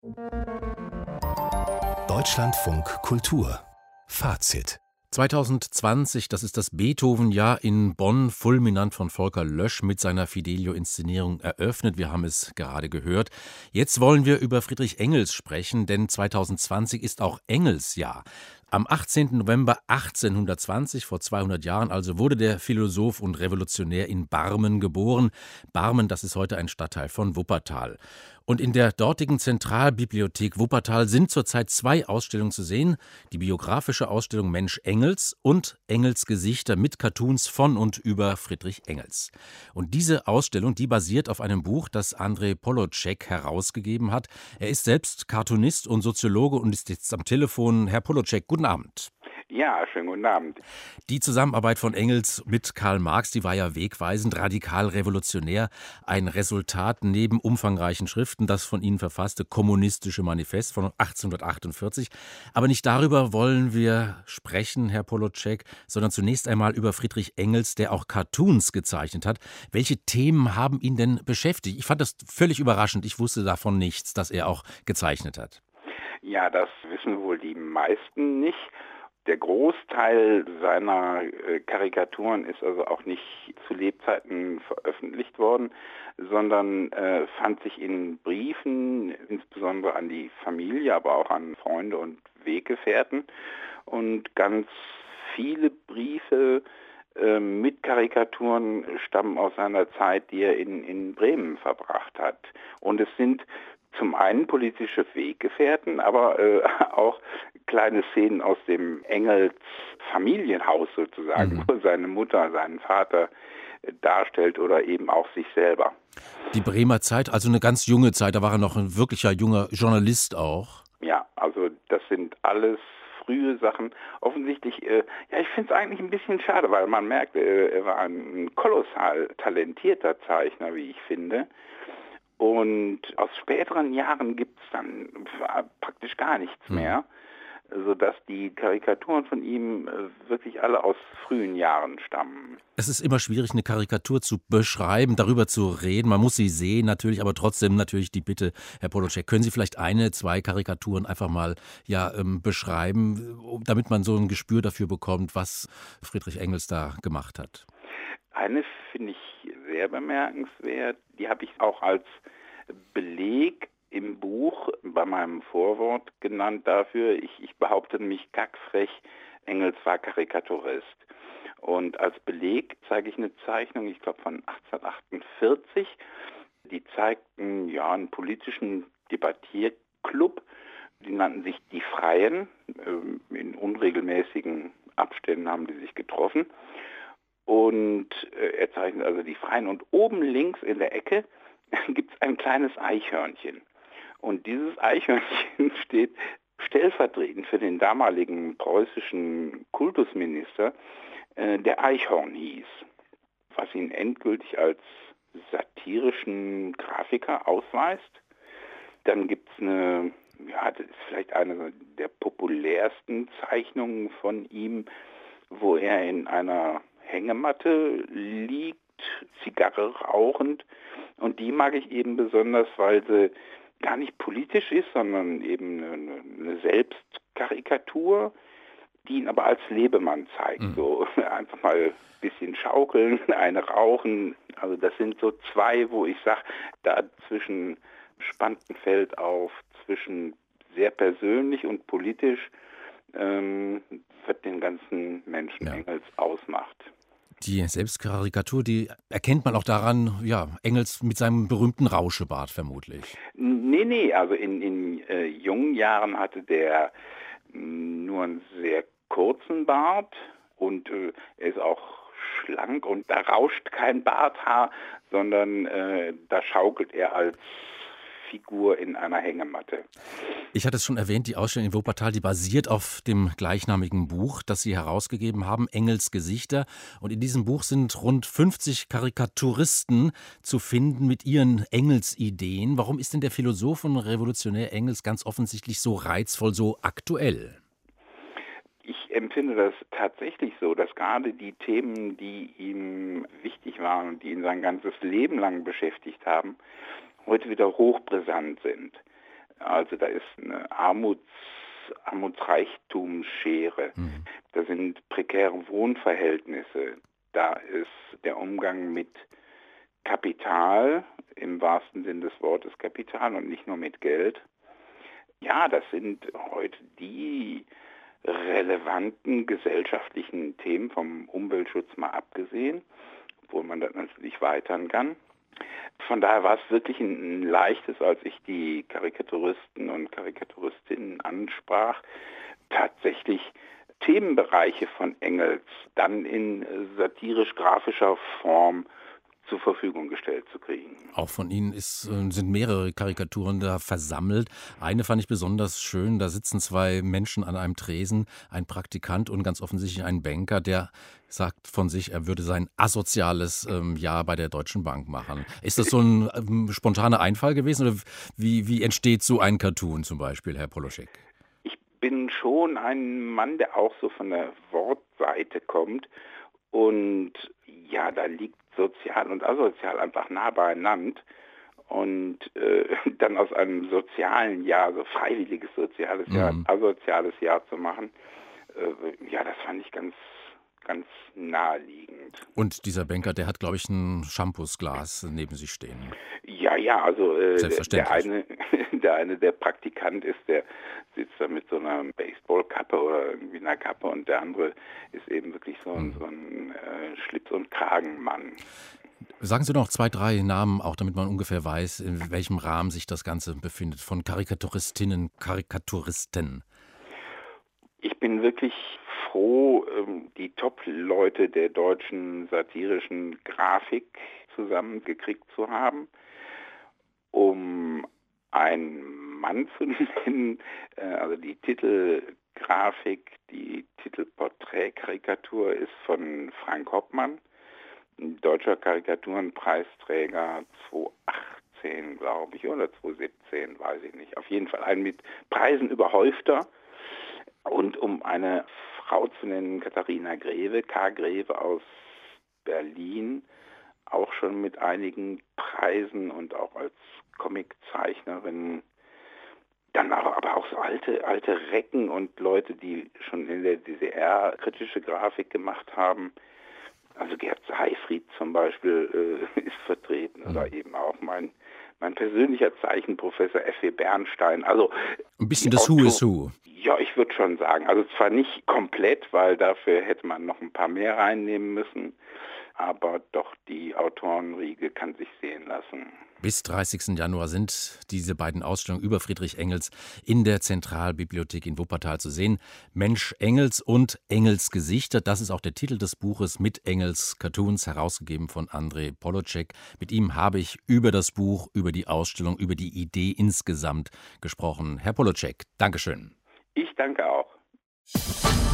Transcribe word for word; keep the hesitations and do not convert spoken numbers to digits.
Deutschlandfunk Kultur Fazit zwanzig zwanzig, das ist das Beethoven-Jahr in Bonn, fulminant von Volker Lösch mit seiner Fidelio-Inszenierung eröffnet. Wir haben es gerade gehört. Jetzt wollen wir über Friedrich Engels sprechen, denn zwanzig zwanzig ist auch Engels-Jahr. Am achtzehnten November achtzehnhundertzwanzig, vor zweihundert Jahren also, wurde der Philosoph und Revolutionär in Barmen geboren. Barmen, das ist heute ein Stadtteil von Wuppertal. Und in der dortigen Zentralbibliothek Wuppertal sind zurzeit zwei Ausstellungen zu sehen. Die biografische Ausstellung Mensch Engels und Engels Gesichter mit Cartoons von und über Friedrich Engels. Und diese Ausstellung, die basiert auf einem Buch, das Andrei Polotschek herausgegeben hat. Er ist selbst Cartoonist und Soziologe und ist jetzt am Telefon. Herr Polotschek, guten Abend. Ja, schönen guten Abend. Die Zusammenarbeit von Engels mit Karl Marx, die war ja wegweisend, radikal revolutionär. Ein Resultat neben umfangreichen Schriften, das von Ihnen verfasste Kommunistische Manifest von achtzehnhundertachtundvierzig. Aber nicht darüber wollen wir sprechen, Herr Polotschek, sondern zunächst einmal über Friedrich Engels, der auch Cartoons gezeichnet hat. Welche Themen haben ihn denn beschäftigt? Ich fand das völlig überraschend. Ich wusste davon nichts, dass er auch gezeichnet hat. Ja, das wissen wohl die meisten nicht. Der Großteil seiner äh, Karikaturen ist also auch nicht zu Lebzeiten veröffentlicht worden, sondern äh, fand sich in Briefen, insbesondere an die Familie, aber auch an Freunde und Weggefährten. Und ganz viele Briefe äh, mit Karikaturen stammen aus seiner Zeit, die er in, in Bremen verbracht hat. Und es sind zum einen politische Weggefährten, aber äh, auch kleine Szenen aus dem Engels Familienhaus sozusagen, mhm. wo seine Mutter, seinen Vater äh, darstellt oder eben auch sich selber. Die Bremer Zeit, also eine ganz junge Zeit, da war er noch ein wirklicher junger Journalist auch. Ja, also das sind alles frühe Sachen. Offensichtlich, äh, ja, ich finde es eigentlich ein bisschen schade, weil man merkt, äh, er war ein kolossal talentierter Zeichner, wie ich finde. Und aus späteren Jahren gibt es dann praktisch gar nichts mehr, sodass die Karikaturen von ihm wirklich alle aus frühen Jahren stammen. Es ist immer schwierig, eine Karikatur zu beschreiben, darüber zu reden. Man muss sie sehen natürlich, aber trotzdem natürlich die Bitte, Herr Polotschek, können Sie vielleicht eine, zwei Karikaturen einfach mal ja, ähm, beschreiben, damit man so ein Gespür dafür bekommt, was Friedrich Engels da gemacht hat? Eine finde ich sehr bemerkenswert. Die habe ich auch als Beleg im Buch bei meinem Vorwort genannt dafür. Ich, ich behaupte nämlich kackfrech, Engels war Karikaturist. Und als Beleg zeige ich eine Zeichnung, ich glaube von achtzehnhundertachtundvierzig. Die zeigten ja einen politischen Debattierclub. Die nannten sich die Freien. In unregelmäßigen Abständen haben die sich getroffen. Und äh, er zeichnet also die Freien. Und oben links in der Ecke gibt es ein kleines Eichhörnchen. Und dieses Eichhörnchen steht stellvertretend für den damaligen preußischen Kultusminister, äh, der Eichhorn hieß, was ihn endgültig als satirischen Grafiker ausweist. Dann gibt es eine, ja, das ist vielleicht eine der populärsten Zeichnungen von ihm, wo er in einer Hängematte liegt, Zigarre rauchend. Und die mag ich eben besonders, weil sie gar nicht politisch ist, sondern eben eine, eine Selbstkarikatur, die ihn aber als Lebemann zeigt. Mhm. So einfach mal ein bisschen schaukeln, eine rauchen. Also das sind so zwei, wo ich sage, dazwischen spannt ein Feld auf, zwischen sehr persönlich und politisch, ähm, was den ganzen Menschen ja. Engels ausmacht. Die Selbstkarikatur, die erkennt man auch daran, ja, Engels mit seinem berühmten Rauschebart vermutlich. Nee, nee, also in, in äh, jungen Jahren hatte der mh, nur einen sehr kurzen Bart und äh, er ist auch schlank und da rauscht kein Barthaar, sondern äh, da schaukelt er als Figur in einer Hängematte. Ich hatte es schon erwähnt, die Ausstellung in Wuppertal, die basiert auf dem gleichnamigen Buch, das Sie herausgegeben haben, Engels Gesichter. Und in diesem Buch sind rund fünfzig Karikaturisten zu finden mit ihren Engels-Ideen. Warum ist denn der Philosoph und Revolutionär Engels ganz offensichtlich so reizvoll, so aktuell? Ich empfinde das tatsächlich so, dass gerade die Themen, die ihm wichtig waren und die ihn sein ganzes Leben lang beschäftigt haben, heute wieder hochbrisant sind. Also da ist eine Armuts, Armutsreichtumsschere. Mhm. Da sind prekäre Wohnverhältnisse. Da ist der Umgang mit Kapital, im wahrsten Sinn des Wortes Kapital und nicht nur mit Geld. Ja, das sind heute die relevanten gesellschaftlichen Themen, vom Umweltschutz mal abgesehen, obwohl man das natürlich weitern kann. Von daher war es wirklich ein leichtes, als ich die Karikaturisten und Karikaturistinnen ansprach, tatsächlich Themenbereiche von Engels dann in satirisch-grafischer Form zur Verfügung gestellt zu kriegen. Auch von Ihnen ist, sind mehrere Karikaturen da versammelt. Eine fand ich besonders schön. Da sitzen zwei Menschen an einem Tresen, ein Praktikant und ganz offensichtlich ein Banker, der sagt von sich, er würde sein asoziales ähm, Jahr bei der Deutschen Bank machen. Ist das so ein ähm, spontaner Einfall gewesen oder wie, wie entsteht so ein Cartoon zum Beispiel, Herr Poloczek? Ich bin schon ein Mann, der auch so von der Wortseite kommt und ja, da liegt sozial und asozial einfach nah beieinander. Und äh, dann aus einem sozialen Jahr, so freiwilliges soziales Jahr, ein asoziales Jahr zu machen, äh, ja, das fand ich ganz, ganz naheliegend. Und dieser Banker, der hat, glaube ich, ein Shampoosglas neben sich stehen. Ja, ja, also äh, Selbstverständlich. der eine, der eine, der Praktikant ist, der sitzt da mit so einer Baseballkappe oder irgendwie einer Kappe und der andere ist eben wirklich so ein, hm. so ein äh, Schlitz- und Kragenmann. Sagen Sie noch zwei, drei Namen, auch damit man ungefähr weiß, in welchem Rahmen sich das Ganze befindet, von Karikaturistinnen, Karikaturisten. Ich bin wirklich froh, die Top-Leute der deutschen satirischen Grafik zusammengekriegt zu haben, um einen Mann zu nennen, also die Titelgrafik, die Titelporträtkarikatur ist von Frank Hoppmann, deutscher Karikaturenpreisträger zweitausendachtzehn, glaube ich, oder zweitausendsiebzehn, weiß ich nicht. Auf jeden Fall ein mit Preisen überhäufter. Und um eine Frau zu nennen, Katharina Greve, K. Greve aus Berlin, auch schon mit einigen Preisen und auch als Comiczeichnerin. Dann aber, aber auch so alte, alte Recken und Leute, die schon in der D D R kritische Grafik gemacht haben. Also Gerd Seyfried zum Beispiel äh, ist vertreten, oder mhm. eben auch mein, mein persönlicher Zeichenprofessor F W Bernstein. Also ein bisschen das Who is Who. Ja, ich würde schon sagen. Also zwar nicht komplett, weil dafür hätte man noch ein paar mehr reinnehmen müssen, aber doch die Autorenriege kann sich sehen lassen. Bis dreißigsten Januar sind diese beiden Ausstellungen über Friedrich Engels in der Zentralbibliothek in Wuppertal zu sehen. Mensch Engels und Engels Gesichter, das ist auch der Titel des Buches mit Engels Cartoons, herausgegeben von André Poloczek. Mit ihm habe ich über das Buch, über die Ausstellung, über die Idee insgesamt gesprochen. Herr Poloczek, Dankeschön. Ich danke auch.